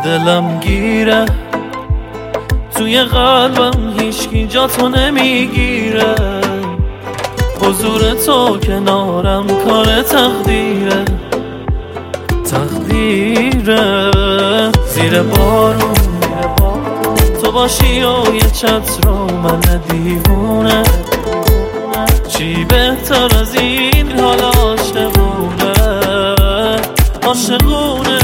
دلم گیره توی قلبم هیچکی جا تو نمیگیره حضور تو کنارم کار تقدیره زیر بارون تو باشی و یه چتر و من دیوونه چی بهتر از این حال عاشقونه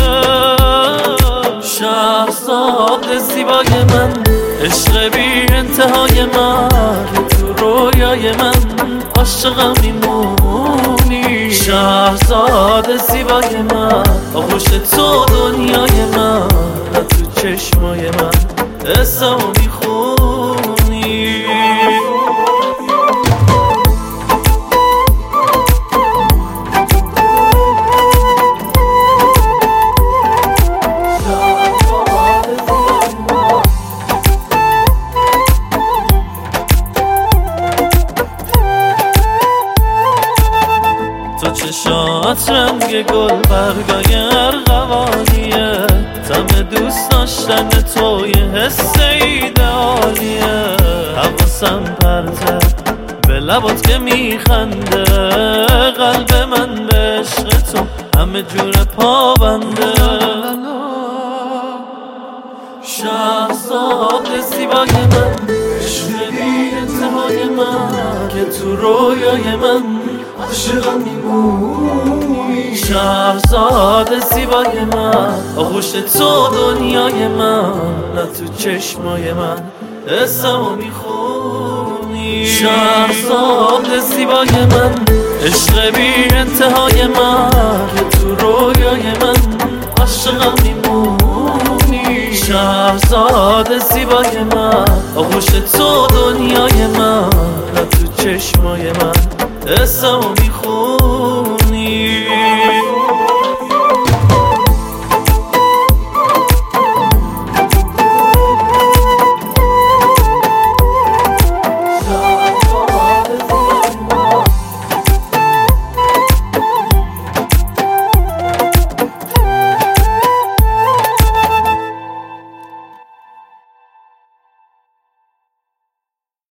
شهرزاد زیبای من عشق بی انتهای من تو رویای من عاشقم میمونی شهرزاد زیبای من آغوش تو دنیای من تو چشمای من اسمو میخونی تو چشات رنگ گل برگای ارغوانیه تم دوست داشتن تو یه حس ایدئالیه حواسم پرته به لبات که میخنده قلب من به عشق تو همه جور پابنده شهرزاد زیبای من عشق بی انتهای من که تو رویای من عاشقم میمونی شهرزاد زیبای من آغوش تو دنیای من نه تو چشمای من اسمو میخونی شهرزاد زیبای من عشق بی انتهای من که تو رویای من عاشقم میمونی شهرزاد زیبای من آغوش تو دنیای من نه تو چشمای من اسمو میخونی